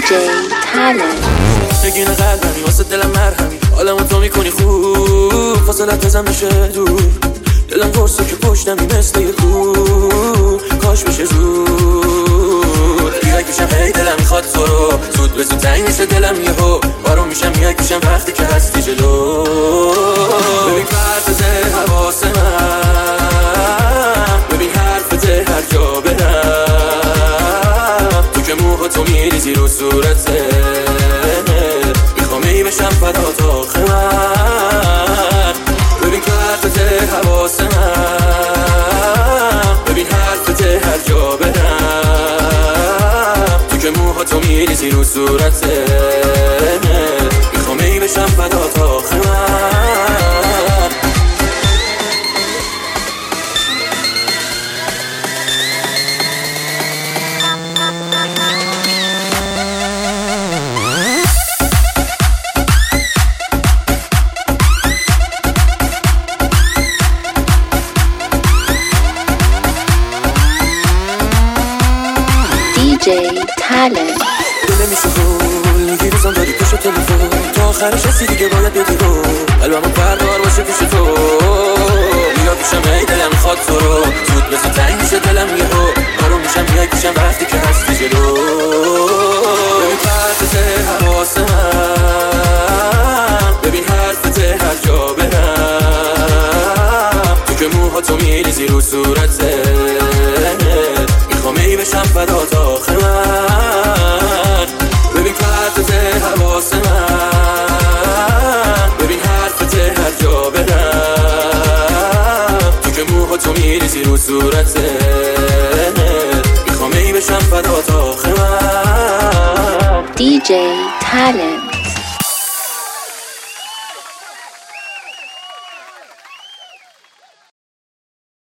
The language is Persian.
talent نگین قلبمی واسه دلم مرهمی حالمو تو میکنی خوب فاصلت بزن بشه دور دلم قرصه که پشتمی مثل یه کوه کاش بشه زود بیای پیشم هی دلم میخواد تو رو زود به زود تنگ میشه دلم یهو بارون میشم میای پیشم وقتی که هستی جلو ببین پرتزه حواس من ببین حرفته هر جا برم تو که موها تو میریزی رو صورته میخوام ای بشم فدا تا خمر ببین پرتزه حواس من ببین حرفته هر جا برم تو که موها تو میریزی رو صورته میخوام ای بشم فدا تا خمر talent دل میشه گل یه روزم داری پشت تلفن تا آخرش هستی دیگه باید بدی رو قلبمو پردار باشه پیش تو بیا پیشم ای دلم میخواد تو رو زود بزن تنگ میشه دلم یهو آروم میشم میای پیشم وقتی که هستی جلو ببین پرتزه حواس من ببین حرفته هر جا برم تو که موها تو میریزی رو صورته میخوام ای بشم فدا تا خمر ببین پرتزه حواس من ببین حرفته هر جا برم تو که موها تو میریزی رو صورته میخوام ای بشم فدا تا خمر DJ talent